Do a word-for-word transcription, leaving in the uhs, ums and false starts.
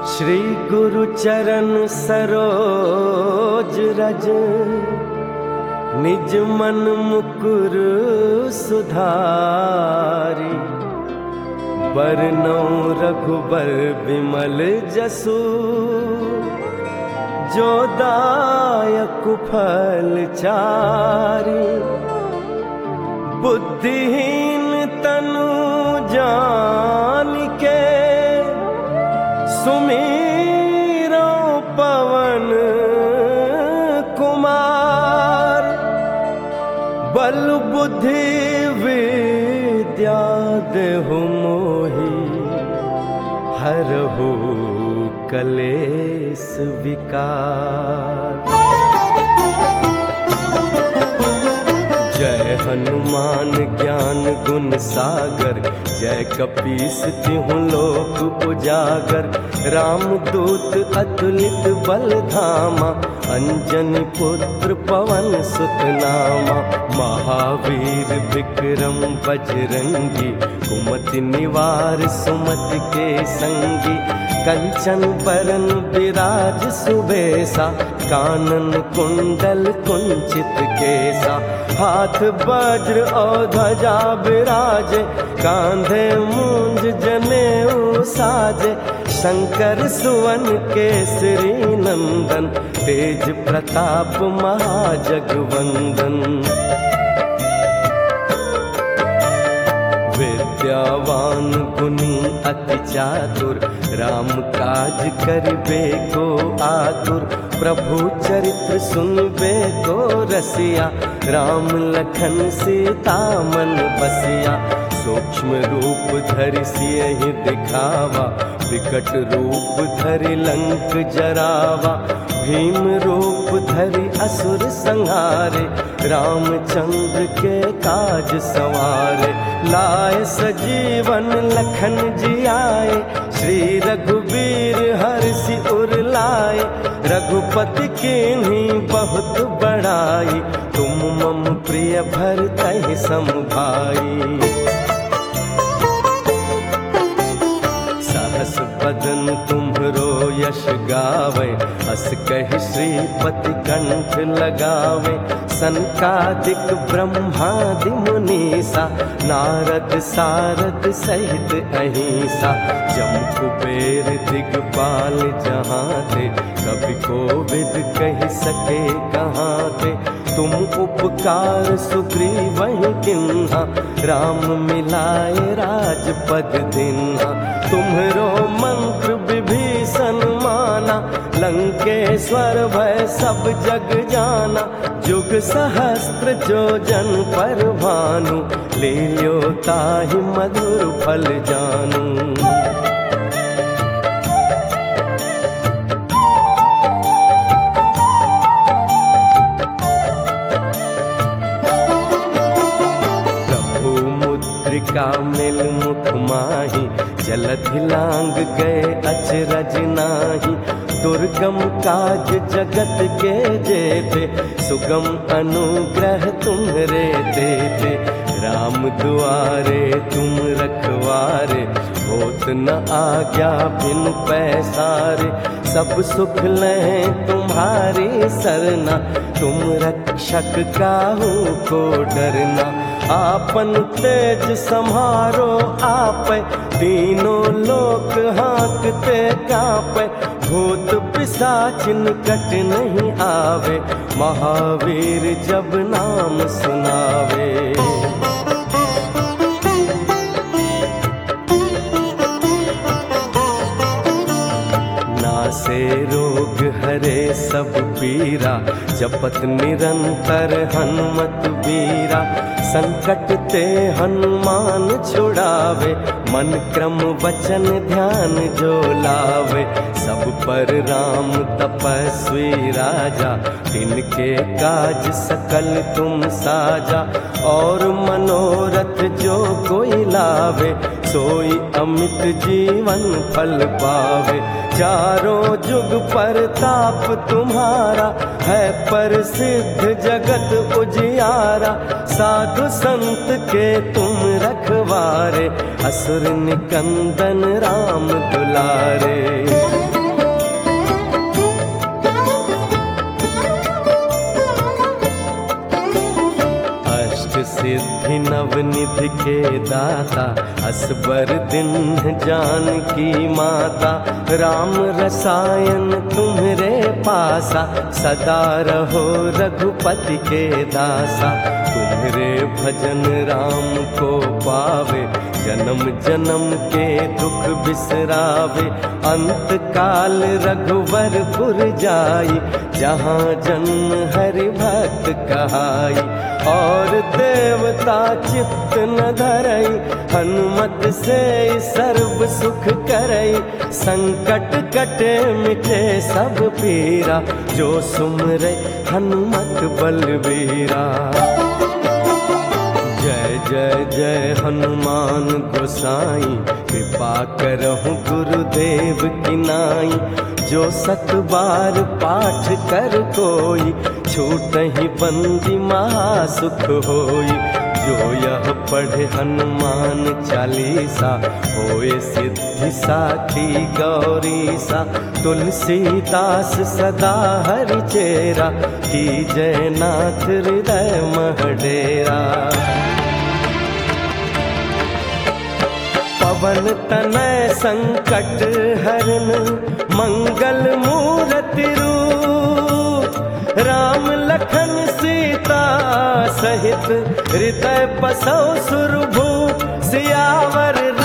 श्री गुरु चरण सरोज रज, निज मन मुकुर सुधारी। बरनौ रघुबर बिमल जसु, जो दायक फल चारि। बुद्धिहीन तनु जानिके, सुमीरो पवन कुमार। बल बुद्धि विद्या देहु मोहि, हरहु कलेस विकार। जय हनुमान ज्ञान गुण सागर, जय कपीस तिहुँ लोक उजागर। राम दूत अतुलित बल धामा, अंजनी पुत्र पवन सुत नामा। महावीर विक्रम बजरंगी, कुमति निवार सुमति के संगी। कंचन बरन विराज सुबेसा, कानन कुंडल कुंचित केसा। हाथ वज्र और ध्वजा विराजे, कांधे मूंज जनेऊ साजे। शंकर सुवन केसरी नंदन, तेज प्रताप महाजगवंदन। विद्यावान गुणी अति चातुर, राम काज करिबे को आतुर। प्रभु चरित्र सुनबे को रसिया, राम लखन सीता मन बसिया। सूक्ष्म रूप धरि सियहि दिखावा, विकट रूप धरि लंक जरावा। भीम रूप धरि असुर संहारे, रामचंद्र के काज सवारे। लाए सजीवन लखन जियाए, श्री रघुबीर हर्षि उर लाए। रघुपति कीन्ही बहुत बड़ाई, तुम मम प्रिय भरतहि सम भाई। सहस बदन तुम्हरो यश गावे, हस कहि श्रीपति कंठ लगावे। सनकादिक ब्रह्मादि मुनीसा, नारद सारद सहित अहिंसा। जम कुबेर दिगपाल जहाँ थे, कभी कोविद कहि सके कहाँ थे। तुम उपकार सुग्रीवहि किन्हा, राम मिलाए राजपद दिन्हा। तुम्हरो मंत्र विभीषण माना, लंकेश्वर भय सब जग जाना। जुग सहस्त्र जो जन पर भानु, लील्यो ताहि मधुर फल जानू। का मिल मुख माही, जलधि लांग गए अचरज नाही। दुर्गम काज जगत के जेते, सुगम अनुग्रह तुम्हरे देते। राम दुआरे तुम रखवारे, होत न आज्ञा बिनु पैसारे। सब सुख लें तुम्हारी सरना, तुम रक्षक काहू को डरना। आपन तेज सम्हारो आपै, तीनों लोक हाँकते काँपै। भूत पिशाच निकट नहीं आवे, महावीर जब नाम सुनावे। नासे रोग हरे सब पीरा, जपत निरंतर हनुमत बीरा। संकट ते हनुमान छुड़ावे, मन क्रम वचन ध्यान जो लावे। सब पर राम तपस्वी राजा, तिनके काज सकल तुम साजा। और मनोरथ जो कोई लावे, सोई अमित जीवन फल पावे। चारों जुग परताप तुम्हारा, है प्रसिद्ध जगत उजियारा। साधु संत के तुम रखवारे, असुर निकंदन राम दुलारे। सिद्धि नवनिधि के दाता, असबर दिन जानकी माता। राम रसायन तुम्हरे पासा, सदा रहो रघुपति के दासा। तुम्हरे भजन राम को पावे, जन्म जन्म के दुख बिसरावे। अंत काल रघुवरपुर जाई, जहाँ जन्म हरि भक्त कहाई। और देवता चित्त न धरई, हनुमत से सर्व सुख करई। संकट कटे मिटे सब पीरा, जो सुमरे हनुमत बलबीरा। जय जय जय हनुमान गोसाई, कृपा करहु गुरुदेव की नाई। जो सत बार पाठ कर कोई, छूटहि बंदी महासुख होई। जो यह पढ़े हनुमान चालीसा, होए सिद्धि साखी गौरीसा। तुलसीदास सदा हरि चेरा, की जय नाथ हृदय मह डेरा। पवन तनय संकट हरन, मंगल मूरति रूप। राम लखन सीता सहित, हृदय बसौ सुरभूप। सियावर